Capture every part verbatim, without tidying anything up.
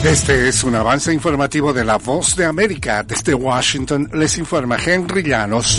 Este es un avance informativo de La Voz de América. Desde Washington les informa Henry Llanos.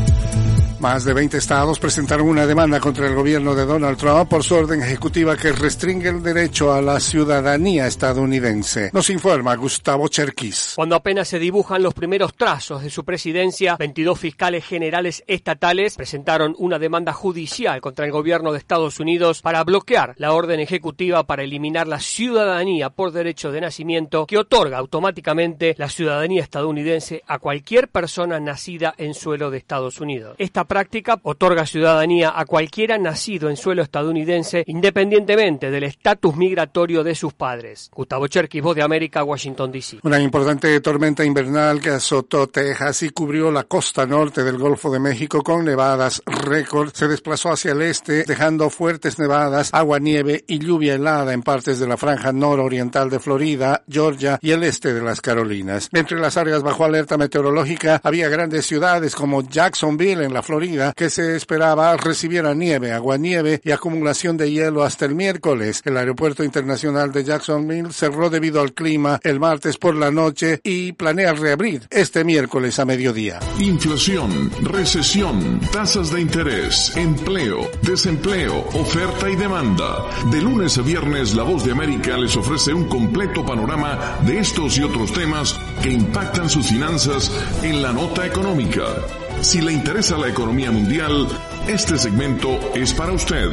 Más de veinte estados presentaron una demanda contra el gobierno de Donald Trump por su orden ejecutiva que restringe el derecho a la ciudadanía estadounidense. Nos informa Gustavo Cherkis. Cuando apenas se dibujan los primeros trazos de su presidencia, veintidós fiscales generales estatales presentaron una demanda judicial contra el gobierno de Estados Unidos para bloquear la orden ejecutiva para eliminar la ciudadanía por derecho de nacimiento que otorga automáticamente la ciudadanía estadounidense a cualquier persona nacida en suelo de Estados Unidos. Esta práctica otorga ciudadanía a cualquiera nacido en suelo estadounidense independientemente del estatus migratorio de sus padres. Gustavo Cherkis, Voz de América, Washington, D C. Una importante tormenta invernal que azotó Texas y cubrió la costa norte del Golfo de México con nevadas récord se desplazó hacia el este, dejando fuertes nevadas, agua, nieve y lluvia helada en partes de la franja nororiental de Florida, Georgia y el este de las Carolinas. Entre las áreas bajo alerta meteorológica había grandes ciudades como Jacksonville en la Florida, que se esperaba recibiera nieve, aguanieve y acumulación de hielo hasta el miércoles. El aeropuerto internacional de Jacksonville cerró debido al clima el martes por la noche y planea reabrir este miércoles a mediodía. Inflación, recesión, tasas de interés, empleo, desempleo, oferta y demanda. De lunes a viernes, La Voz de América les ofrece un completo panorama de estos y otros temas que impactan sus finanzas en la nota económica. Si le interesa la economía mundial, este segmento es para usted.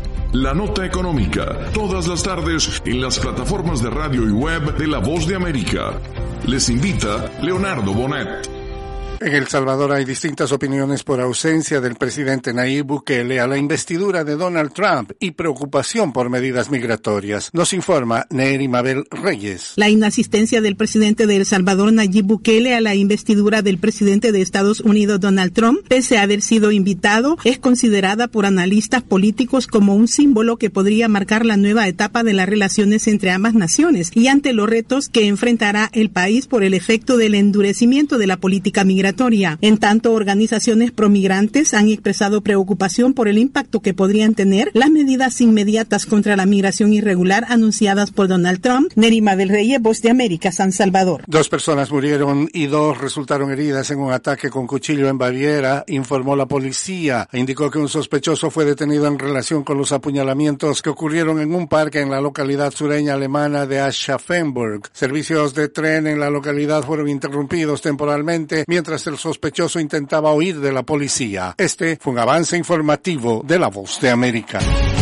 La Nota Económica, todas las tardes en las plataformas de radio y web de La Voz de América. Les invita Leonardo Bonet. En El Salvador hay distintas opiniones por ausencia del presidente Nayib Bukele a la investidura de Donald Trump y preocupación por medidas migratorias. Nos informa Nery Mabel Reyes. La inasistencia del presidente de El Salvador Nayib Bukele a la investidura del presidente de Estados Unidos Donald Trump, pese a haber sido invitado, es considerada por analistas políticos como un símbolo que podría marcar la nueva etapa de las relaciones entre ambas naciones y ante los retos que enfrentará el país por el efecto del endurecimiento de la política migratoria. En tanto, organizaciones promigrantes han expresado preocupación por el impacto que podrían tener las medidas inmediatas contra la migración irregular anunciadas por Donald Trump. Nery Mabel Reyes, Voz de América, San Salvador. Dos personas murieron y dos resultaron heridas en un ataque con cuchillo en Baviera, informó la policía. Indicó que un sospechoso fue detenido en relación con los apuñalamientos que ocurrieron en un parque en la localidad sureña alemana de Aschaffenburg. Servicios de tren en la localidad fueron interrumpidos temporalmente mientras el sospechoso intentaba huir de la policía. Este fue un avance informativo de La Voz de América.